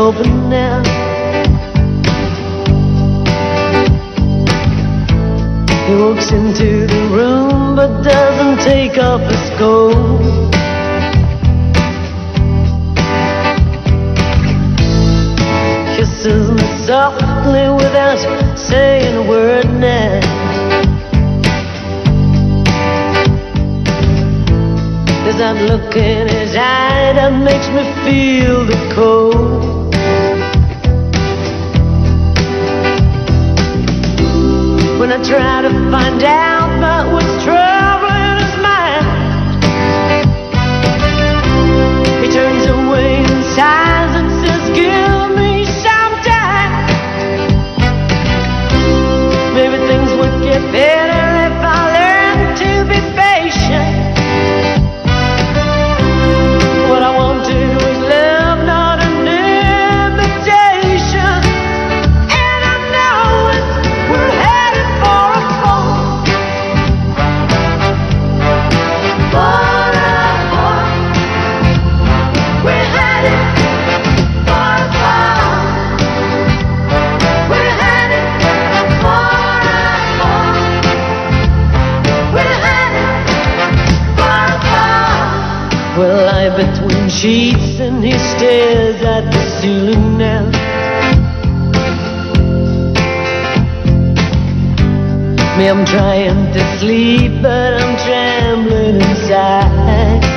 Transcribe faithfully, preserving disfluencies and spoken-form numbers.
open now. He walks into the room but doesn't take off his coat. Kisses me softly without saying a word now. There's that look in his eye that makes me feel the cold. When I try to find out about what's troubling his mind, he turns away and sighs and says, give me some time. Maybe things would get better if I learned to be patient. What I want to is love, not an invitation. And I know it, we're headed for a fall. For a fall. We're headed for a fall. We're headed for a fall. We're headed for a fall. We'll lie between sheets and he stares at the ceiling now. Me, I'm trying to sleep but I'm trembling inside.